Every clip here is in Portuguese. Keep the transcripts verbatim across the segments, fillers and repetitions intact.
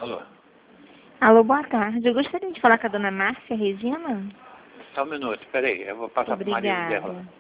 Alô? Alô, boa tarde. Eu gostaria de falar com a dona Márcia Regina. Só um minuto, peraí, eu vou passar para o marido dela. Obrigada.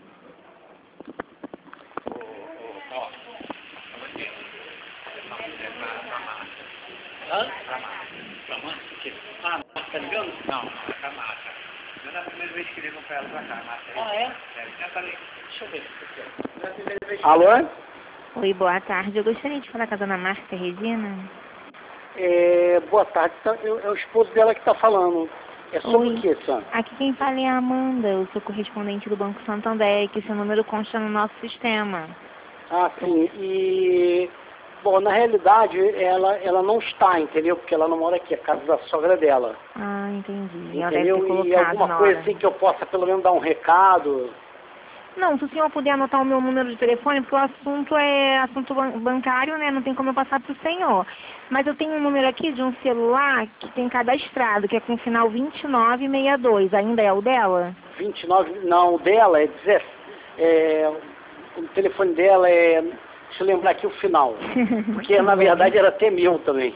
Hã? Pra Márcia. Pra Márcia? Ah, Márcia tá ligando? Não, é pra Márcia. Não é a primeira vez que ligam pra ela pra cá, Márcia. Ah, é? É, já falei. Deixa eu ver. Não é a primeira vez que... Alô? Oi, boa tarde. Eu gostaria de falar com a dona Márcia Regina. É, boa tarde, tá, eu, é o esposo dela que está falando. É sobre Oi. o que, Sam? Aqui quem fala é a Amanda, eu sou correspondente do Banco Santander, que seu número consta no nosso sistema. Ah, sim, e... Bom, na realidade, ela, ela não está, entendeu? Porque ela não mora aqui, é a casa da sogra dela. Ah, entendi. Ela deve Entendeu? ter colocado E alguma na coisa hora. assim que eu possa pelo menos dar um recado. Não, se o senhor puder anotar o meu número de telefone, porque o assunto é assunto ban- bancário, né? Não tem como eu passar para o senhor. Mas eu tenho um número aqui de um celular que tem cadastrado, que é com o final vinte e nove sessenta e dois. Ainda é o dela? vinte e nove, não, o dela é dezessete. É, o telefone dela é... Deixa eu lembrar aqui o final. Porque na verdade era até meu também.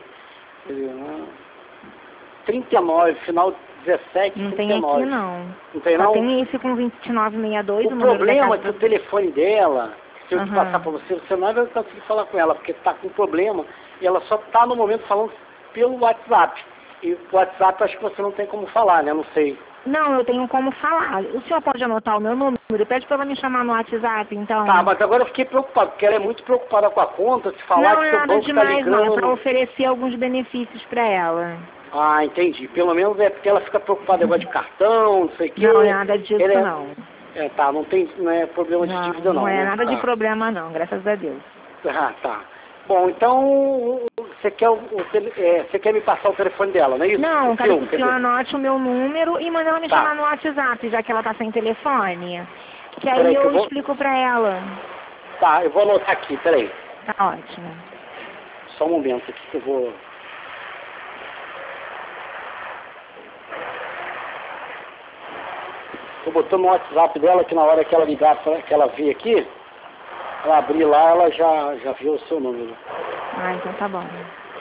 trinta e nove, final dezessete, Não trinta tem e aqui, nove. não. Não tem, Só não? tem esse com vinte e nove sessenta e dois, o, O número da problema é casa que o do... telefone dela, se eu te Aham. passar para você, você não vai conseguir falar com ela, porque está com problema. E ela só está no momento falando pelo WhatsApp. E o WhatsApp acho que você não tem como falar, né? Não sei. Não, eu tenho como falar. O senhor pode anotar o meu número? Pede para ela me chamar no WhatsApp, então. Tá, mas agora eu fiquei preocupado, porque ela é muito preocupada com a conta, se falar Não, que é seu nada banco está demais, não. É ligando. para oferecer alguns benefícios para ela. Ah, entendi. Pelo menos é porque ela fica preocupada agora de cartão, não sei o quê. Não, é nada disso, Ela é... não. É, tá, não tem, não é problema de Não, dívida não, não é né? nada Tá. de problema, não, graças a Deus. Ah, tá. Bom, então você quer, o, o tele, é, você quer me passar o telefone dela, não é isso? Não, O quero seu, que o quer senhor dizer. anote o meu número e manda ela me Tá. chamar no WhatsApp, já que ela tá sem telefone. Que aí Peraí que eu eu vou... explico pra ela. Tá, eu vou anotar aqui, peraí. Tá ótimo. Só um momento aqui que eu vou... Tô botando no WhatsApp dela que na hora que ela ligar, pra, que ela vir aqui, ela abrir lá, ela já, já viu o seu número. Ah, então tá bom.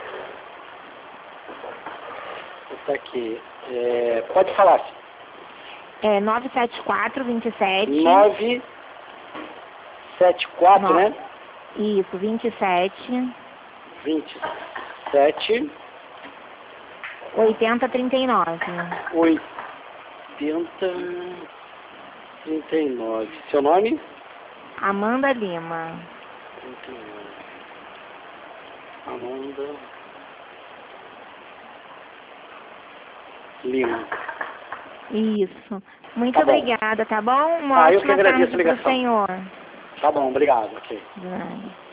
Tá aqui. É, pode falar. É nove sete quatro, vinte e sete. nove sete quatro, No- né? Isso, vinte e sete, vinte e sete, oitenta, trinta e nove. oitenta, trinta e nove. Seu nome? Amanda Lima. trinta e nove. Amanda Lima. Isso. Muito Tá bom. obrigada, tá bom? Uma Ah, eu que ótima agradeço tarde a pro ligação. senhor. Tá bom, obrigado. Ok. Vai.